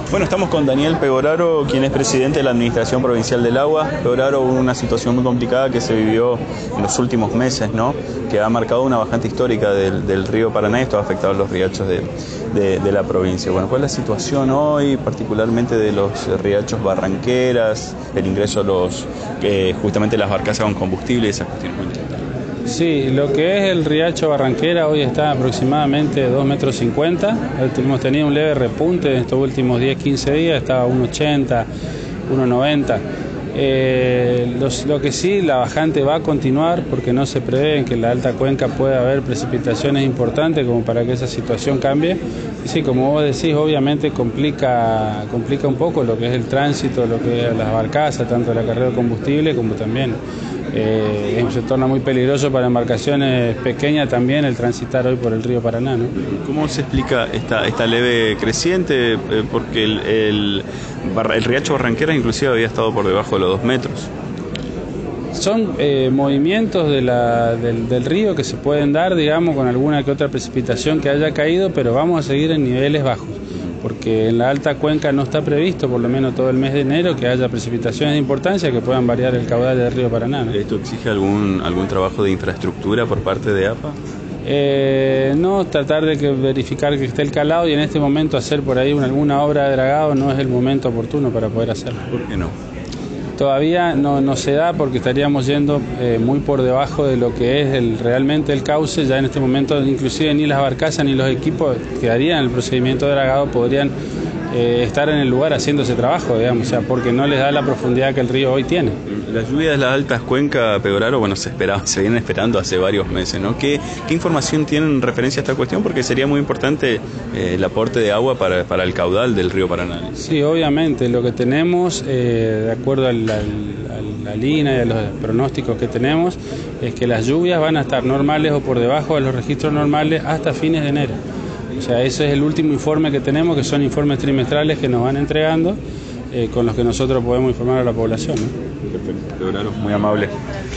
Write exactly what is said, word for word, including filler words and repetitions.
Bueno, estamos con Daniel Pegoraro, quien es presidente de la Administración Provincial del Agua. Pegoraro, una situación muy complicada que se vivió en los últimos meses, ¿no? Que ha marcado una bajante histórica del, del río Paraná y esto ha afectado a los riachos de, de, de la provincia. Bueno, ¿cuál es la situación hoy, particularmente de los riachos Barranqueras, el ingreso a los, eh, justamente las barcazas con combustible y esas cuestiones? Sí, lo que es el riacho Barranquera hoy está aproximadamente dos metros cincuenta. Hemos tenido un leve repunte en estos últimos diez a quince días, estaba a uno ochenta, uno noventa. Eh, los, lo que sí, la bajante va a continuar porque no se prevé que en la alta cuenca pueda haber precipitaciones importantes como para que esa situación cambie. Y sí, como vos decís, obviamente complica, complica un poco lo que es el tránsito, lo que es las barcazas, tanto la carga de combustible como también eh, es un entorno muy peligroso para embarcaciones pequeñas también el transitar hoy por el río Paraná, ¿no? ¿Cómo se explica esta, esta leve creciente? Eh, porque el, el, el riacho Barranquera inclusive había estado por debajo de los dos metros. Son eh, movimientos de la, del, del río que se pueden dar, digamos, con alguna que otra precipitación que haya caído, pero vamos a seguir en niveles bajos, porque en la alta cuenca no está previsto, por lo menos todo el mes de enero, que haya precipitaciones de importancia que puedan variar el caudal del río Paraná, ¿no? ¿Esto exige algún, algún trabajo de infraestructura por parte de A P A? Eh, no, tratar de que verificar que esté el calado y en este momento hacer por ahí una, alguna obra de dragado no es el momento oportuno para poder hacerlo. ¿Por qué no? Todavía no, no se da porque estaríamos yendo eh, muy por debajo de lo que es el, realmente el cauce. Ya en este momento inclusive ni las barcazas ni los equipos que harían el procedimiento de dragado podrían eh, estar en el lugar haciendo ese trabajo, digamos, o sea, porque no les da la profundidad que el río hoy tiene. Las lluvias de las altas cuencas, Pegoraro, bueno, se esperaba, se vienen esperando hace varios meses, ¿no? ¿Qué, qué información tienen en referencia a esta cuestión? Porque sería muy importante eh, el aporte de agua para, para el caudal del río Paraná. Sí, obviamente, lo que tenemos, eh, de acuerdo a la, a la línea y a los pronósticos que tenemos, es que las lluvias van a estar normales o por debajo de los registros normales hasta fines de enero. O sea, ese es el último informe que tenemos, que son informes trimestrales que nos van entregando, eh, con los que nosotros podemos informar a la población, ¿no? Perfecto, Pegoraro, muy amable.